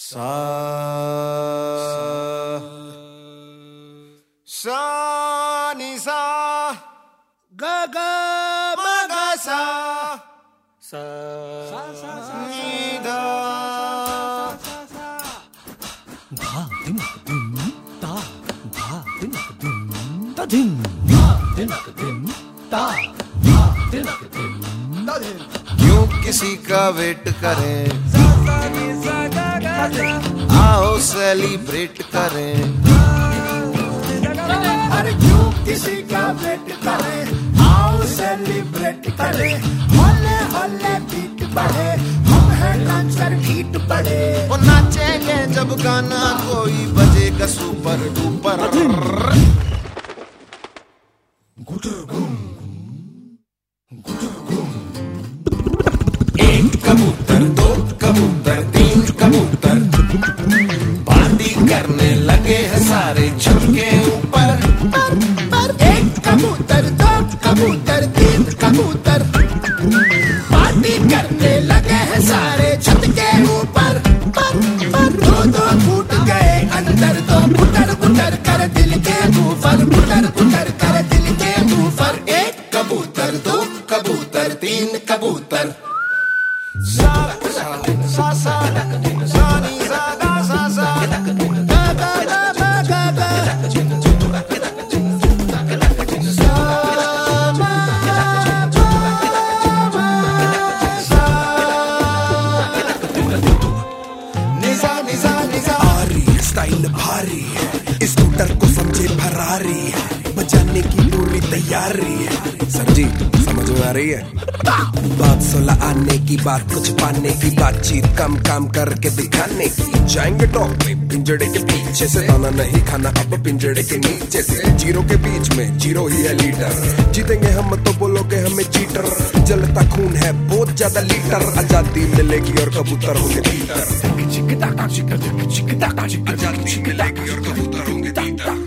सा सा नि सा ग ग म ग सा सा नि धा धा दिनक दिन ता धा दिनक दिन ता दिन धा दिनक दिन ता धा दिनक दिन ता दिन। क्यों किसी का वेट करें, आओ सेलिब्रेट करें। अरे क्यों किसी का वेट करें, आओ सेलिब्रेट करें। होले होले बीट बढ़े, हम हैं डांसर बीट बढ़े। वो नाचेंगे जब गाना कोई बजेगा सुपर डुपर। एक कबूतर, दो कबूतर, तीन कबूतर, पार्टी करने लगे हैं सारे छत के ऊपर। एक कबूतर, दो कबूतर, तीन कबूतर, पार्टी करने लगे हैं सारे छत के ऊपर। दो दो फूट गए अंदर, तो गुटर गुटर कर दिल के ऊपर, गुटर गुटर कर दिल के ऊपर। एक कबूतर, दो कबूतर, तीन कबूतर, सा सा सा सा सा नी सा गा सा सा गा गा गा गा गा गा सा मा सा निसा निसा निसा। आरी स्टाइल भारी है, इस स्कूटर को समझे फरारी है, बजाने की पूरी तैयारी है। समझी समझ में आ रही है? बात 16 आने की बात, कुछ पाने की बातचीत, कम काम करके दिखाने की। जाएंगे टॉप पे पिंजड़े के पीछे से, दाना नहीं खाना अब पिंजड़े के नीचे से। जीरो के बीच में जीरो ही है लीडर, जीतेंगे हम तो बोलोगे हमें चीटर। जलता खून है बहुत ज्यादा लीटर, आजादी मिलेगी और कबूतर होंगे तीतर। आजादी मिलेगी और कबूतर होंगे तीतर।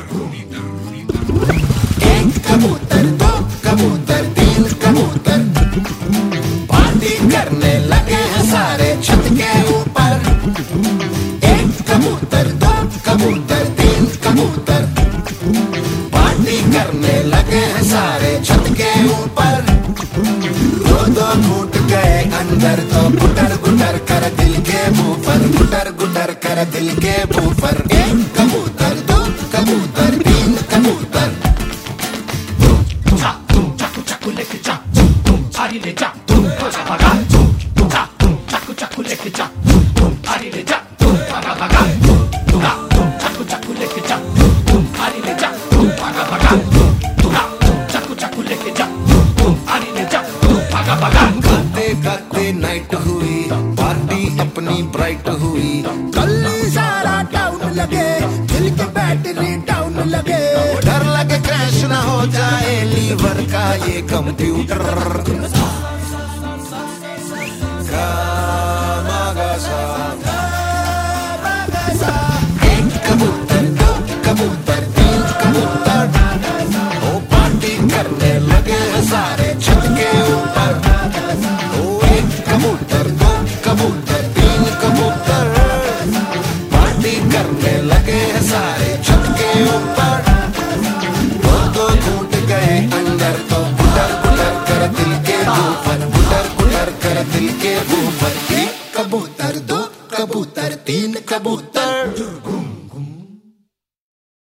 एक कबूतर, दो कबूतर, तीन कबूतर, पार्टी करने लगे हैं सारे छत के ऊपर। एक कबूतर, दो कबूतर, तीन कबूतर, पार्टी करने लगे हैं सारे छत के ऊपर। दो दो फूट गए अंदर, तो गुटर गुटर कर दिल के ऊपर, गुटर गुटर कर दिल के ऊपर। एक कबूतर, दो कबूतर, तीन कबूतर, लेके जा तुम आरी ले जा तुम भागा भागा तुम चाकू चाकू लेके जा तुम आरी ले जा तुम भागा भागा तुम चाकू चाकू लेके जा तुम आरी ले जा तुम भागा भागा तुम चाकू चाकू लेके जा तुम आरी ले जा तुम भागा भागा। गाते गाते नाइट हुई, पार्टी अपनी ब्राइट हुई। कल सारा टाउन लगे, दिल के बैटरी डाउन लगे। डर लगे क्रैश ना हो जाए लीवर का ये कंप्यूटर। गा मा गा सा। एक कबूतर, दो कबूतर, तीन कबूतर, ओ पार्टी करने लगे हैं सारे छत के ऊपर। ओ एक कबूतर, दो कबूतर, तीन कबूतर, पार्टी करने लगे हैं सारे छत के ऊपर। दो फूट गए अंदर, तो गुटर गुटर कर दिल के ऊपर, गुटर गुटर कर दिल के ऊपर। एक कबूतर, दो कबूतर, तीन कबूतर।